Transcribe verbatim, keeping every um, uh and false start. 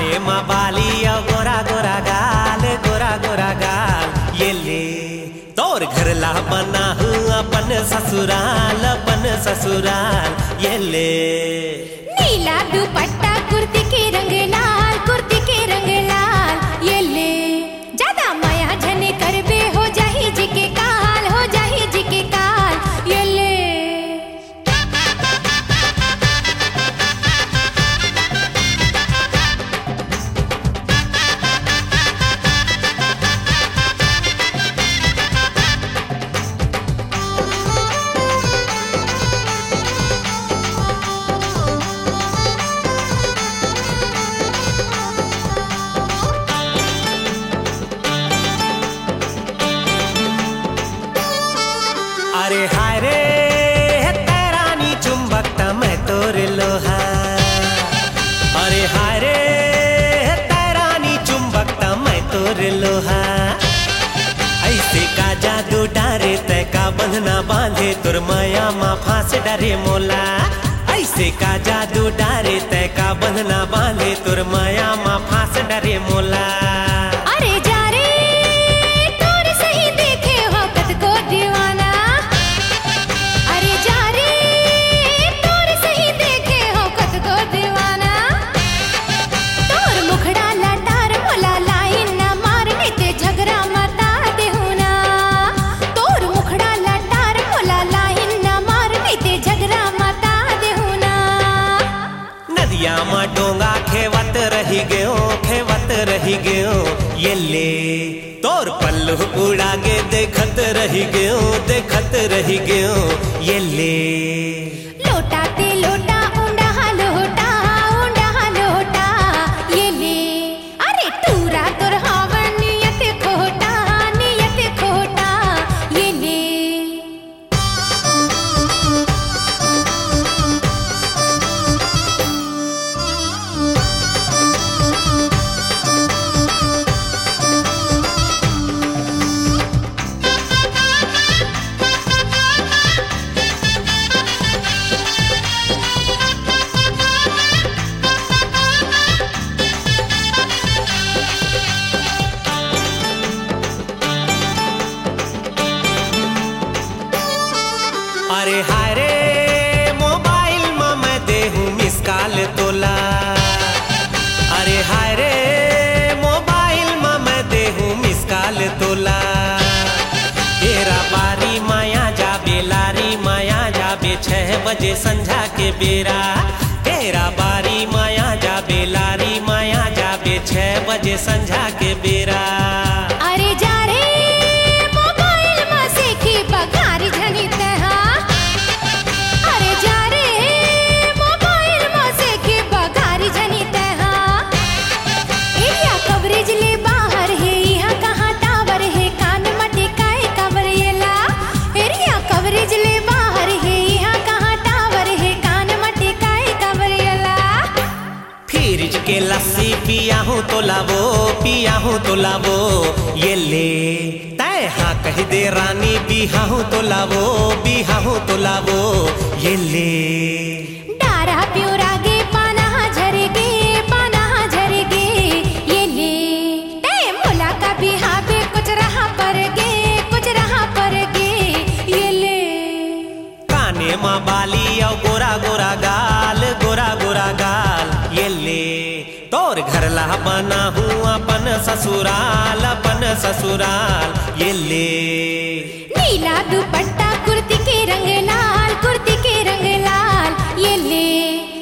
काने माँ बाली और गोरा गोरा गाल, गोरा गोरा गाल। ये ले तोर घर ला बना हूँ अपन ससुराल, अपन ससुराल। ये ले नीला दुपट्टा कुर्ती के रंग लाल, कुर्ती के रंग लाल। ये ले ज्यादा माया झने करबे हो जाही जी के काल, हो जाही जी के काल। ये ले अरे हाय रे तेरानी चुंबकता मैं तोर लोहा। अरे हाय रे तेरानी चुंबकता मैं तोर लोहा। ऐसे का जादू डारे तय का बंधना बांधे तुर माया माँ फांस डरे मोला। ऐसे का जादू डारे तय का बंधना बांधे तुर माया माँ फांस डरे मोला। अरे जा रे तोर सही देखे हो कत को दीवाना। अरे जा रे तोर सही देखे हो कत को दीवाना। तोर मुखड़ा लटार मोला लाइन ना मारने ते झगड़ा मता देहु ना। तोर मुखड़ा लटार मोला लाइन ना मारने ते झगड़ा मता देहु ना। नदिया माँ डोंगा खेवत रही गयो, खेवत रही गयो। ये ले तोर पल्लू उड़ा गे देखत रही गयो, देखत रही गयो। ये ले लोटा ते लोटा ऊंडा लोटा, ऊंडा लोटा। ये ले अरे टूरा तोर हावर नियत खोटा, नियत खोटा। ये ले अरे हाय रे मोबाइल में मैं देहूँ मिस कॉल तोला। अरे हाय रे मोबाइल में मैं देहूँ मिस कॉल तोला। तेरा बारी माया जाबे लारी माया जाबे छह बजे संझा के बेरा। तेरा बारी माया जाबे लारी माया जाबे छह बजे संझा के बेरा। अरे जा रे मोबाइल में से की बगारी झनी तहा। अरे जा रे मोबाइल में से की बगारी झनी तहा। एरिया कवरेज ले बाहर है यहाँ कहाँ टावर है कान मटे काए कवर येला। एरिया कवरेज ले बाहर है यहाँ कहाँ टावर है कान मटे काए कवर येला। फ्रिज के लस्सी पिया हूँ तो लावो, पिया हूँ तो लावो। ये ले तय हाँ कह दे रानी बिहा हूँ तो लावो, बिहा हूँ तो लावो। ये ले डारा प्योरा गे पाना झरगे, पाना झरगे। ये ले ते मोला का बिहा बे कुछ रहा पर गे, कुछ रहा पर गे। ये ले काने माँ बाली और गोरा गोरा गाल, गोरा गोरा गाल। ये ले तोर घर ला बना हूँ अपन ससुराल, अपन ससुराल। ये ले नीला दुपट्टा कुर्ती के रंग लाल, कुर्ती के रंग लाल। ये ले